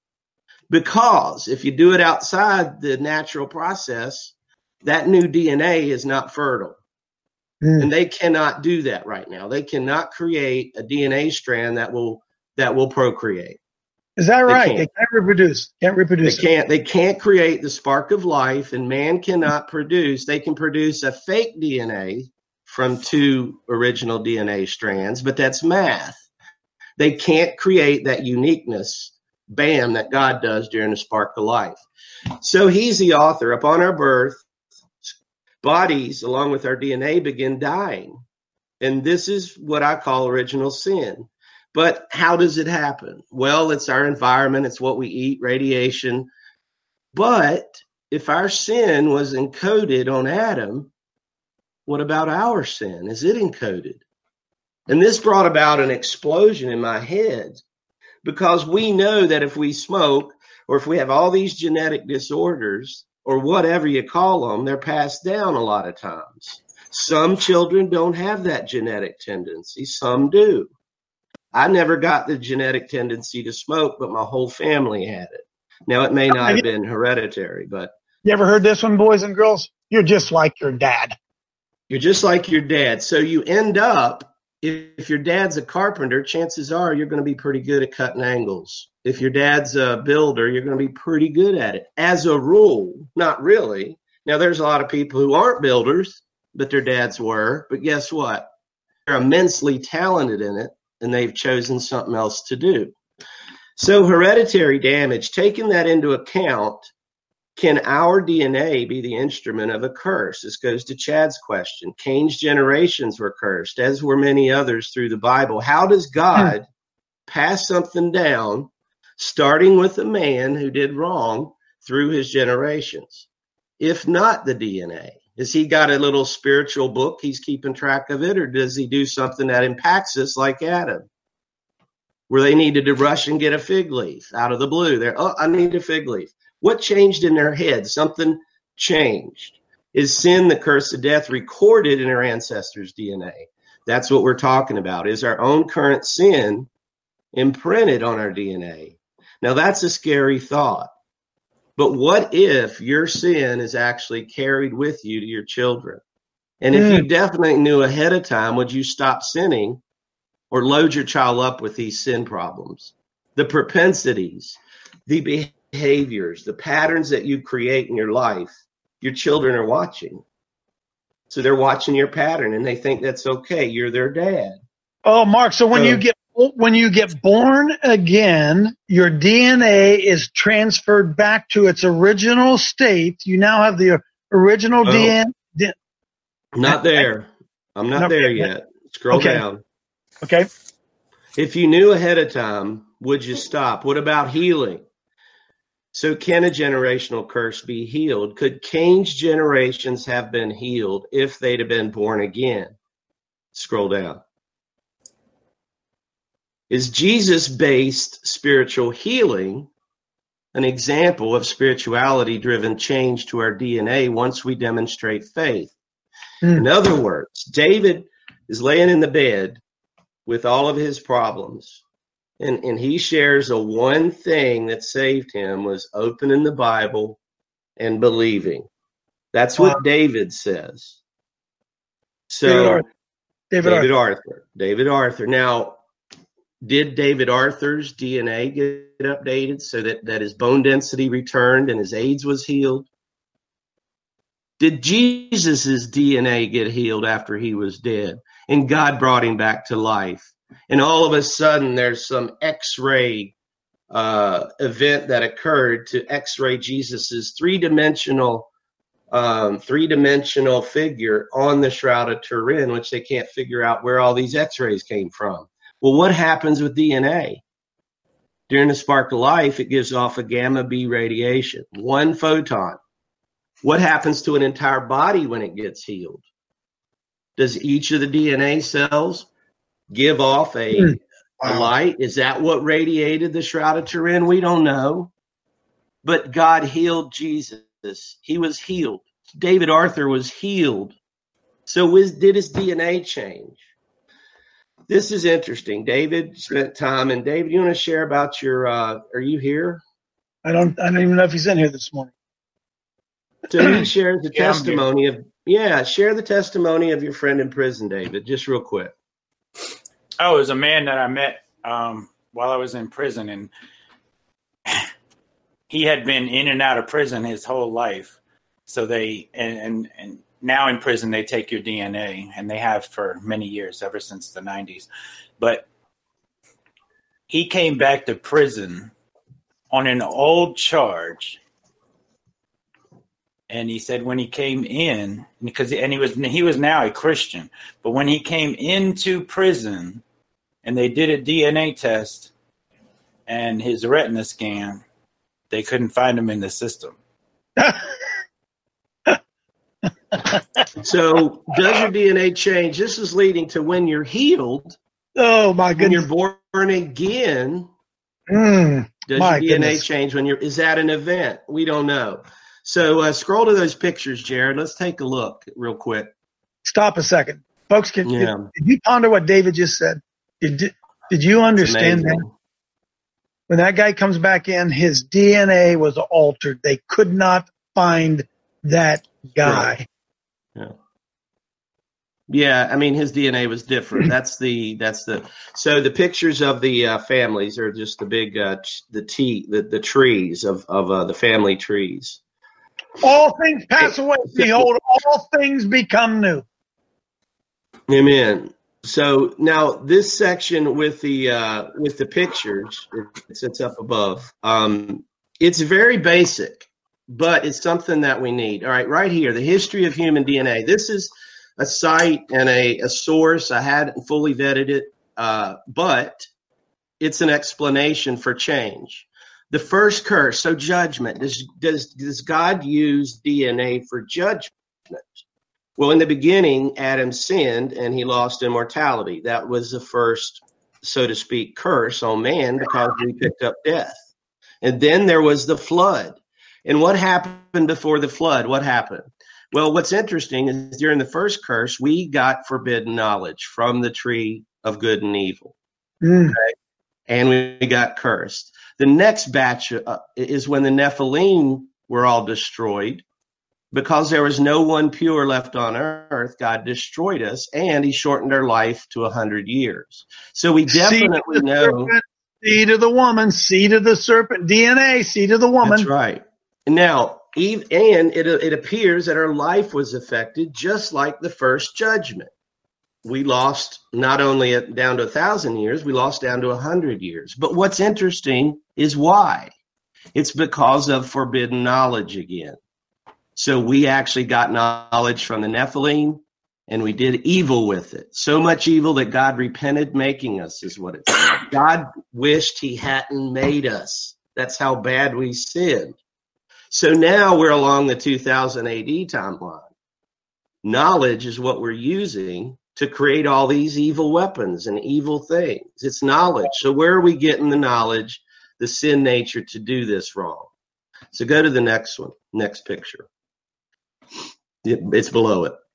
Because if you do it outside the natural process, that new D N A is not fertile. Mm. And they cannot do that right now. They cannot create a D N A strand that will that will procreate. Is that right? They can't, they can't reproduce. Can't reproduce. They can't. They can't create the spark of life, and man cannot produce. They can produce a fake D N A from two original D N A strands, but that's math. They can't create that uniqueness, bam, that God does during the spark of life. So he's the author. Upon our birth, bodies, along with our D N A, begin dying. And this is what I call original sin. But how does it happen? Well, it's our environment. It's what we eat, radiation. But if our sin was encoded on Adam, what about our sin? Is it encoded? And this brought about an explosion in my head because we know that if we smoke or if we have all these genetic disorders or whatever you call them, they're passed down a lot of times. Some children don't have that genetic tendency. Some do. I never got the genetic tendency to smoke, but my whole family had it. Now, it may not have been hereditary, but. You ever heard this one, boys and girls? You're just like your dad. You're just like your dad. So you end up, if, if your dad's a carpenter, chances are you're going to be pretty good at cutting angles. If your dad's a builder, you're going to be pretty good at it. As a rule, not really. Now, there's a lot of people who aren't builders, but their dads were. But guess what? They're immensely talented in it, and they've chosen something else to do. So hereditary damage, taking that into account, can our D N A be the instrument of a curse? This goes to Chad's question. Cain's generations were cursed, as were many others through the Bible. How does God pass something down, starting with a man who did wrong through his generations? If not the D N A, has he got a little spiritual book he's keeping track of it, or does he do something that impacts us like Adam? where they needed to rush and get a fig leaf out of the blue. They're, oh, I need a fig leaf. What changed in their head? Something changed. Is sin, the curse of death, recorded in our ancestors' D N A? That's what we're talking about. Is our own current sin imprinted on our D N A? Now, that's a scary thought. But what if your sin is actually carried with you to your children? And if Mm. you definitely knew ahead of time, would you stop sinning or load your child up with these sin problems? The propensities, the behaviors, the patterns that you create in your life, your children are watching. So they're watching your pattern and they think that's okay. You're their dad. Oh, Mark, so when So- you get when you get born again, your D N A is transferred back to its original state. You now have the original Well, D N A. Not there. I'm not Okay. there yet. Scroll Okay. down. Okay. If you knew ahead of time, would you stop? What about healing? So can a generational curse be healed? Could Cain's generations have been healed if they'd have been born again? Scroll down. Is Jesus-based spiritual healing an example of spirituality-driven change to our D N A once we demonstrate faith? In other words, David is laying in the bed with all of his problems, and, and he shares a one thing that saved him was opening the Bible and believing. That's what Wow. David says. So David Arthur. David David Arthur. Arthur. David Arthur. Now, did David Arthur's D N A get updated so that, that his bone density returned and his AIDS was healed? Did Jesus's D N A get healed after he was dead and God brought him back to life? And all of a sudden there's some X-ray uh, event that occurred to X-ray Jesus's three-dimensional um, three-dimensional figure on the Shroud of Turin, which they can't figure out where all these X-rays came from. Well, what happens with D N A? During the spark of life, it gives off a gamma B radiation, one photon. What happens to an entire body when it gets healed? Does each of the D N A cells give off a, Mm. a Wow. light? Is that what radiated the Shroud of Turin? We don't know. But God healed Jesus. He was healed. David Arthur was healed. So was, did his D N A change? This is interesting. David spent time, and David, you want to share about your, uh, are you here? I don't. I don't even know if he's in here this morning. So he shares the Yeah, I'm testimony of, yeah, share the testimony of your friend in prison, David, just real quick. Oh, it was a man that I met um, while I was in prison, and he had been in and out of prison his whole life. So they and and, and now in prison they take your D N A, and they have for many years, ever since the nineties. But he came back to prison on an old charge. And he said when he came in, because and he was he was now a Christian, but when he came into prison and they did a D N A test and his retina scan, they couldn't find him in the system. So does your D N A change? This is leading to when you're healed, Oh my when goodness. you're born again, Mm, does my your D N A goodness. change when you're, is that an event? We don't know. So uh, scroll to those pictures, Jared. Let's take a look real quick. Stop a second, folks. Can Yeah. did, did you ponder what David just said? Did did you It's understand that? amazing. When that guy comes back in, his D N A was altered. They could not find that guy. Yeah. Yeah, I mean his D N A was different. That's the that's the so the pictures of the uh, families are just the big uh, t- the t the, the trees of of uh, the family trees. All things pass away. Behold, all things become new. Amen. So now this section with the uh, with the pictures, it sits up above. Um, it's very basic, but it's something that we need. All right, right here, the history of human D N A. This is a site and a, a source. I hadn't fully vetted it, uh, but it's an explanation for change. The first curse, so judgment. Does, does, does God use D N A for judgment? Well, in the beginning, Adam sinned and he lost immortality. That was the first so to speak, curse on man because we picked up death. And then there was the flood. And what happened before the flood? What happened? Well, what's interesting is during the first curse, we got forbidden knowledge from the tree of good and evil. Mm. Okay? And we got cursed. The next batch uh, is when the Nephilim were all destroyed. Because there was no one pure left on earth, God destroyed us, and he shortened our life to one hundred years. So we definitely know. Serpent, seed of the woman, seed of the serpent, D N A, seed of the woman. That's right. Now, Eve, and it, it appears that our life was affected just like the first judgment. We lost not only at, down to a thousand years, we lost down to a hundred years. But what's interesting is why. It's because of forbidden knowledge again. So we actually got knowledge from the Nephilim, and we did evil with it. So much evil that God repented making us, is what it says. God wished he hadn't made us. That's how bad we sinned. So now we're along the two thousand A D timeline. Knowledge is what we're using to create all these evil weapons and evil things. It's knowledge. So where are we getting the knowledge, the sin nature to do this wrong? So go to the next one, next picture. It's below it.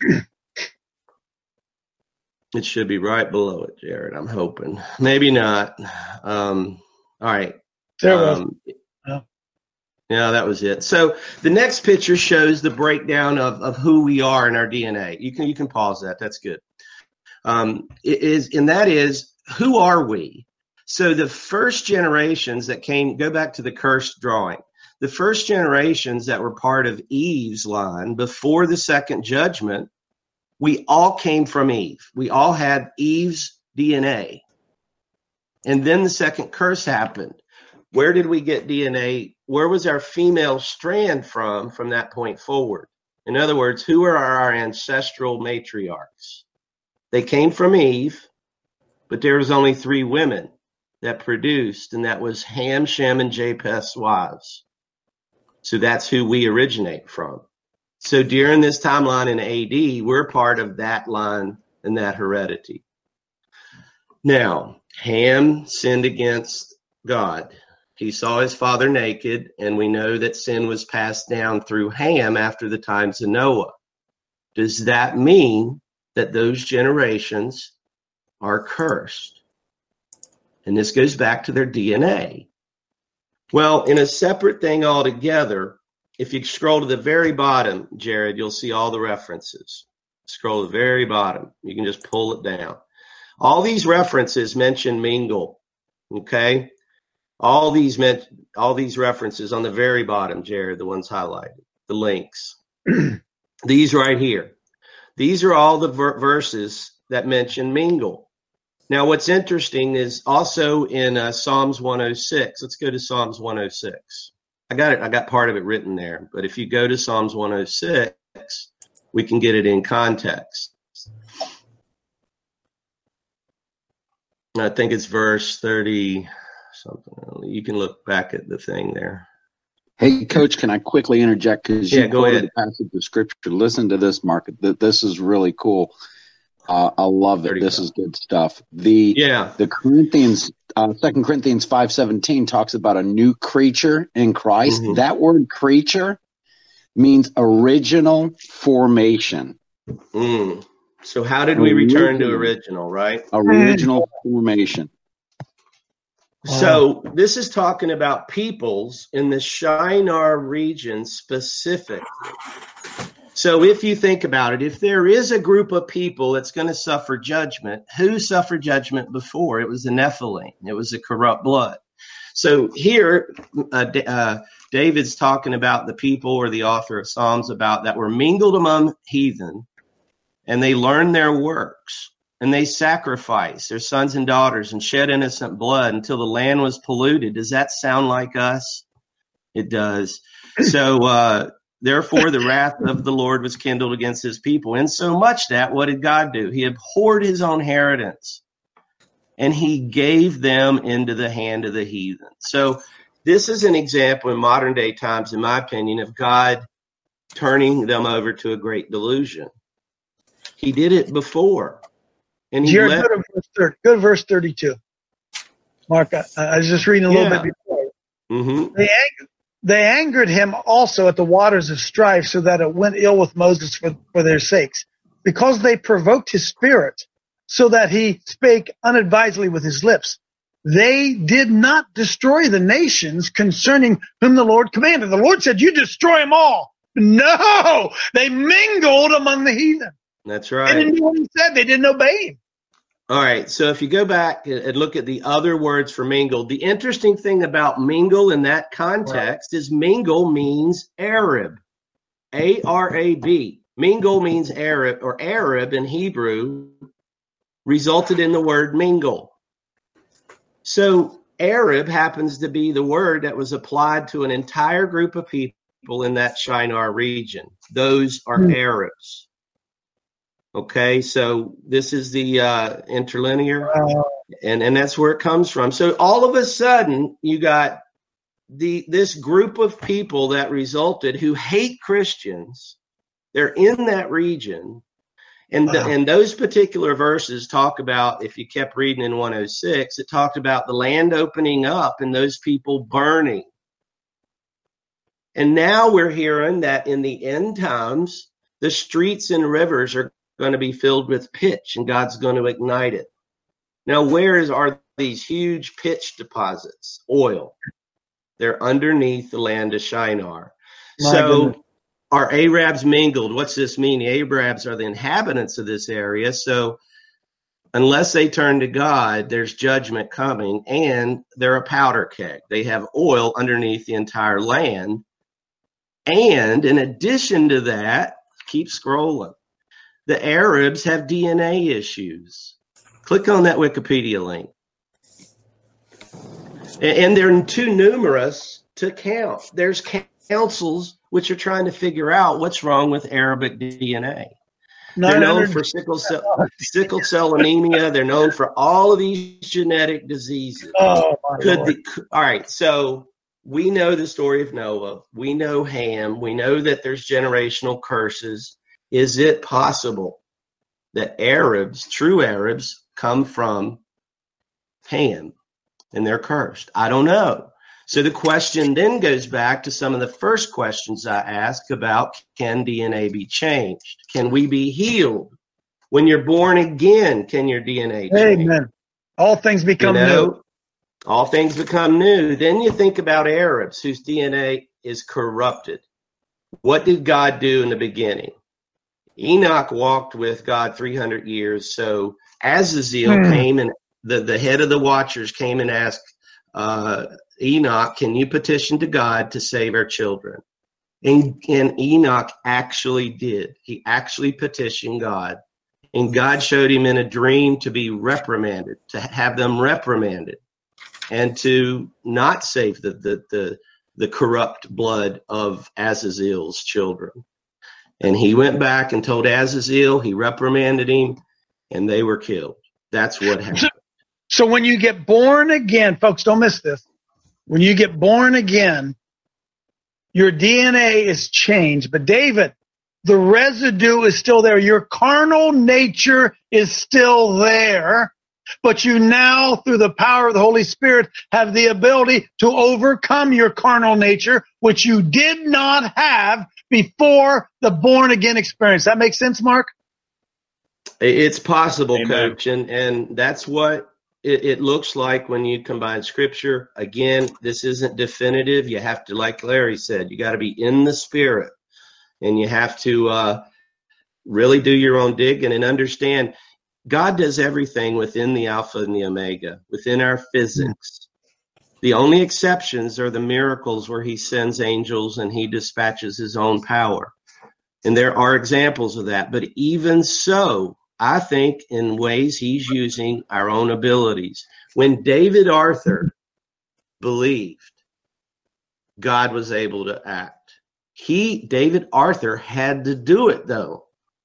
It should be right below it, Jared. I'm hoping. Maybe not. Um, all right. There um, was. Oh. Yeah, that was it. So the next picture shows the breakdown of, of who we are in our D N A. You can you can pause that. That's good. Um, it is, and that is, who are we? So the first generations that came, go back to the cursed drawing. The first generations that were part of Eve's line before the second judgment, we all came from Eve. We all had Eve's D N A. And then the second curse happened. Where did we get D N A? Where was our female strand from from that point forward? In other words, who are our ancestral matriarchs? They came from Eve, but there was only three women that produced, and that was Ham, Shem, and Japheth's wives. So that's who we originate from. So during this timeline in A D, we're part of that line and that heredity. Now, Ham sinned against God. He saw his father naked, and we know that sin was passed down through Ham after the times of Noah. Does that mean that those generations are cursed? And this goes back to their D N A. Well, in a separate thing altogether, if you scroll to the very bottom, Jared, you'll see all the references. Scroll to the very bottom. You can just pull it down. All these references mention mingle, okay? All these meant all these references on the very bottom, Jared, the ones highlighted, the links. These right here. These are all the ver- verses that mention mingle. Now, what's interesting is also in uh, Psalms one oh six. Let's go to Psalms one oh six. I got it. I got part of it written there. But if you go to Psalms one oh six, we can get it in context. I think it's verse thirty something. You can look back at the thing there. Hey, Coach, can I quickly interject? Because Yeah, you go quoted ahead. the passage of Scripture. Listen to this, Mark. Th- This is really cool. Uh, I love it. This is good stuff. The Yeah. the Corinthians, uh, Second Corinthians five seventeen talks about a new creature in Christ. Mhm. That word "creature" means original formation. Mm. So how did we return to original, right? Original formation. So this is talking about peoples in the Shinar region specifically. So if you think about it, if there is a group of people that's going to suffer judgment, who suffered judgment before? It was the Nephilim. It was the corrupt blood. So here, uh, D- uh, David's talking about the people, or the author of Psalms, about that were mingled among heathen, and they learned their works, and they sacrificed their sons and daughters and shed innocent blood until the land was polluted. Does that sound like us? It does. So, uh, therefore, the wrath of the Lord was kindled against his people. And so much that, what did God do? He abhorred his own inheritance, and he gave them into the hand of the heathen. So this is an example in modern day times, in my opinion, of God turning them over to a great delusion. He did it before. And he Jared, let, go to verse thirty. Go to verse thirty-two. Mark, I, I was just reading a little Yeah. bit before. Mm-hmm. They, ang- they angered him also at the waters of strife, so that it went ill with Moses for, for their sakes, because they provoked his spirit, so that he spake unadvisedly with his lips. They did not destroy the nations concerning whom the Lord commanded. The Lord said, you destroy them all. No, they mingled among the heathen. That's They right. didn't do what he said. They didn't obey him. All right. So if you go back and look at the other words for mingle, the interesting thing about mingle in that context is mingle means Arab, A R A B. Mingle means Arab, or Arab in Hebrew resulted in the word mingle. So Arab happens to be the word that was applied to an entire group of people in that Shinar region. Those are Hmm. Arabs. Okay, so this is the uh, interlinear, and, and that's where it comes from. So all of a sudden, you got the this group of people that resulted who hate Christians. They're in that region, and the, and those particular verses talk about, if you kept reading in one oh six, it talked about the land opening up and those people burning. And now we're hearing that in the end times, the streets and rivers are going to be filled with pitch, and God's going to ignite it. Now, where is are these huge pitch deposits? Oil. They're underneath the land of Shinar. My so goodness. are Arabs mingled? What's this mean? The Arabs are the inhabitants of this area. So unless they turn to God, there's judgment coming, and they're a powder keg. They have oil underneath the entire land. And in addition to that, keep scrolling. The Arabs have D N A issues. Click on that Wikipedia link. And they're too numerous to count. There's councils which are trying to figure out what's wrong with Arabic D N A. They're known for sickle cell, sickle cell anemia. They're known for all of these genetic diseases. Oh, my Could Lord. the, all right, so we know the story of Noah. We know Ham. We know that there's generational curses. Is it possible that Arabs, true Arabs, come from Ham and they're cursed? I don't know. So the question then goes back to some of the first questions I asked about, can D N A be changed? Can we be healed? When you're born again, can your D N A change? Amen. All things become You know, new. all things become new. Then you think about Arabs whose D N A is corrupted. What did God do in the beginning? Enoch walked with God three hundred years. So Azazel Hmm. came, and the, the head of the watchers came and asked uh, Enoch, can you petition to God to save our children? And, and Enoch actually did. He actually petitioned God. And God showed him in a dream to be reprimanded, to have them reprimanded, and to not save the, the, the, the corrupt blood of Azazel's children. And he went back and told Azazel, he reprimanded him, and they were killed. That's what happened. So when you get born again, folks, don't miss this. When you get born again, your D N A is changed. But David, the residue is still there. Your carnal nature is still there. But you now, through the power of the Holy Spirit, have the ability to overcome your carnal nature, which you did not have before the born again experience. That makes sense, Mark? It's possible, Amen. Coach, and, and that's what it, it looks like when you combine Scripture. Again, this isn't definitive. You have to, like Larry said, you got to be in the Spirit, and you have to uh, really do your own digging and understand God does everything within the Alpha and the Omega, within our physics. The only exceptions are the miracles where he sends angels and he dispatches his own power. And there are examples of that. But even so, I think in ways he's using our own abilities. When David Arthur believed, God was able to act. He, David Arthur, had to do it, though.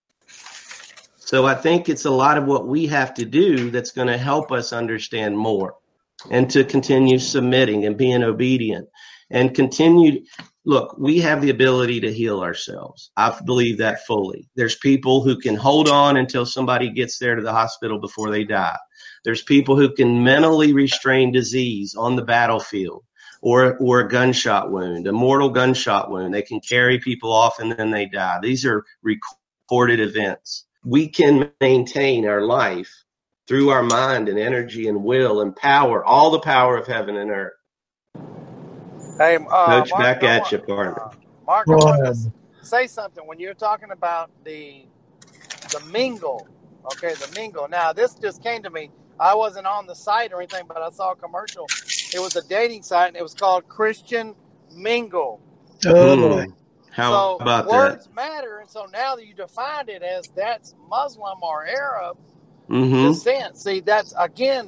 So I think it's a lot of what we have to do that's going to help us understand more and to continue submitting and being obedient. and continue. Look, we have the ability to heal ourselves. I believe that fully. There's people who can hold on until somebody gets there to the hospital before they die. There's people who can mentally restrain disease on the battlefield or, or a gunshot wound, a mortal gunshot wound. They can carry people off and then they die. These are recorded events. We can maintain our life through our mind and energy and will and power, all the power of heaven and earth. Hey, uh, Coach, Mark, back I at want- you, partner. Mark, I want to say something. When you're talking about the the mingle, okay, the mingle. Now, this just came to me. I wasn't on the site or anything, but I saw a commercial. It was a dating site, and it was called Christian Mingle. Oh, hmm. How so about words matter, and so now that you defined it as that's Muslim or Arab Mhm. descent, see, that's again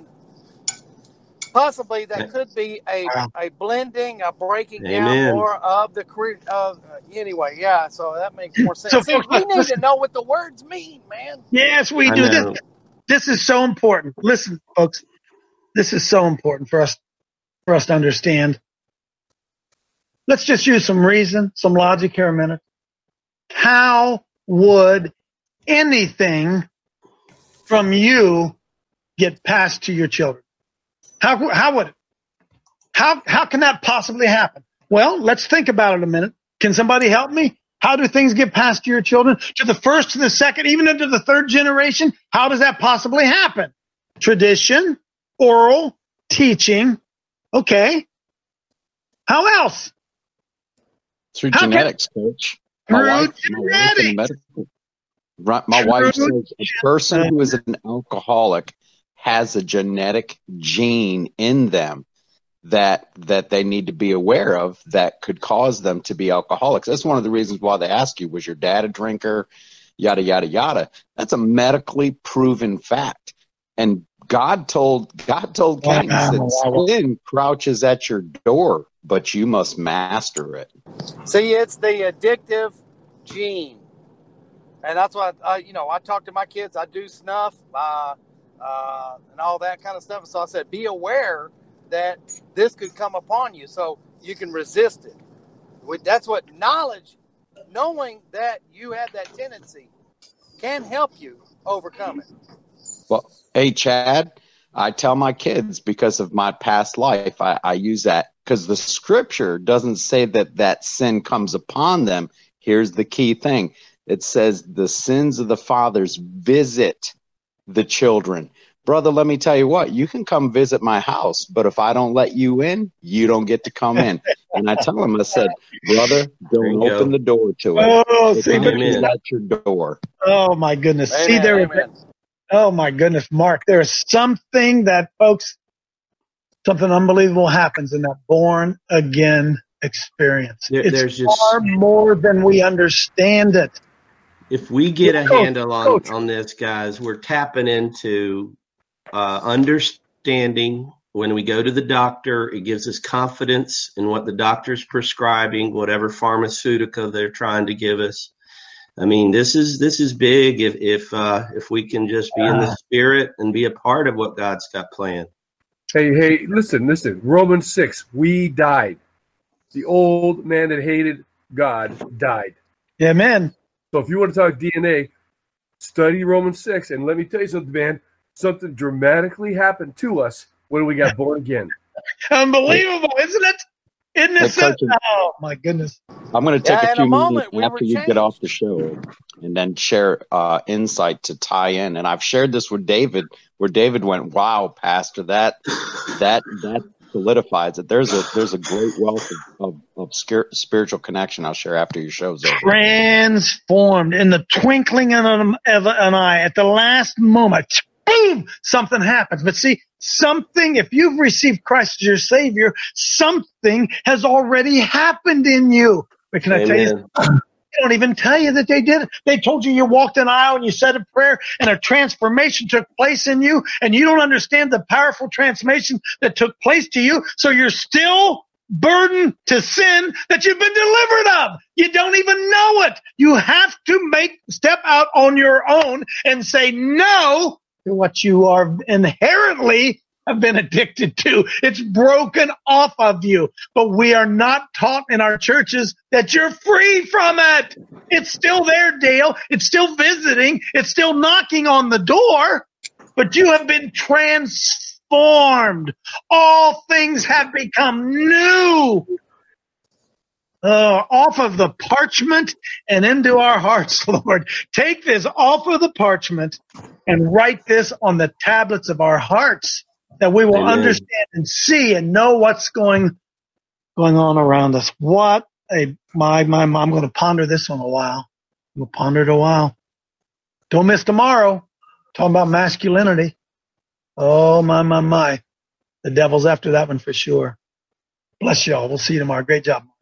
possibly that could be a a blending, a breaking down Amen. more of the cre- of uh, anyway, yeah. So that makes more sense. So, See, folks, we need listen. to know what the words mean, man. Yes, we I do. know. This, this is so important. Listen, folks, this is so important for us for us to understand. Let's just use some reason, some logic here a minute. How would anything from you get passed to your children? How how would it? How how can that possibly happen? Well, let's think about it a minute. Can somebody help me? How do things get passed to your children? To the first, to the second, even into the third generation? How does that possibly happen? Tradition, oral, teaching. Okay. How else? Through How can- genetics, coach. My Through wife, my wife in medical. Right, my wife says a person who is an alcoholic has a genetic gene in them that that they need to be aware of that could cause them to be alcoholics. That's one of the reasons why they ask you, was your dad a drinker? Yada, yada, yada. That's a medically proven fact. And God told God told Cain, he said, sin crouches at your door, but you must master it. See, it's the addictive gene, and that's why I, you know I talk to my kids. I do snuff uh, uh, and all that kind of stuff. So I said, be aware that this could come upon you, so you can resist it. With- That's what knowledge, knowing that you have that tendency, can help you overcome it. Well, hey, Chad, I tell my kids because of my past life, I, I use that because the scripture doesn't say that that sin comes upon them. Here's the key thing. It says the sins of the fathers visit the children. Brother, let me tell you what, you can come visit my house, but if I don't let you in, you don't get to come in. And I tell him, I said, brother, don't you open go. the door to it. Oh, The see, time but- is at your door. Oh my goodness. See, Amen, there is, amen. oh my goodness, Mark, there is something that folks, something unbelievable happens in that born again experience. There- it's there's just- far more than we understand it. If we get a Coach, handle on, Coach. on this, guys, we're tapping into uh, understanding. When we go to the doctor, it gives us confidence in what the doctor's prescribing, whatever pharmaceutical they're trying to give us. I mean, this is this is big. If if uh, if we can just be in the spirit and be a part of what God's got planned. Hey, hey, listen, listen. Romans six, we died. The old man that hated God died. Yeah, man. So if you want to talk D N A, study Romans six. And let me tell you something, man. Something dramatically happened to us when we got born again. Unbelievable, isn't it? Isn't it? Hey, Coach, Oh my goodness. I'm going to take Yeah, a in few a moment, minutes we after were you get off the show and then share uh, insight to tie in. And I've shared this with David, where David went, "Wow, Pastor, that that that solidifies it." There's a there's a great wealth of, of, of scir- spiritual connection. I'll share after your show's over. Transformed in the twinkling of an, of an eye at the last moment. Boom! Something happens. But see, something, if you've received Christ as your Savior, something has already happened in you. But can I tell you, Amen. they don't even tell you that they did it. They told you you walked an aisle and you said a prayer and a transformation took place in you, and you don't understand the powerful transformation that took place to you, so you're still burdened to sin that you've been delivered of. You don't even know it. You have to make step out on your own and say no to what you are inherently have been addicted to. It's broken off of you. But we are not taught in our churches that you're free from it. It's still there, Dale. It's still visiting. It's still knocking on the door. But you have been transformed. All things have become new. Uh, off of the parchment and into our hearts, Lord. Take this off of the parchment and write this on the tablets of our hearts, that we will Amen. Understand and see and know what's going going on around us. What a my my, my I'm going to ponder this one a while. We'll ponder it a while. Don't miss tomorrow. Talking about masculinity. Oh my my my. The devil's after that one for sure. Bless y'all. We'll see you tomorrow. Great job.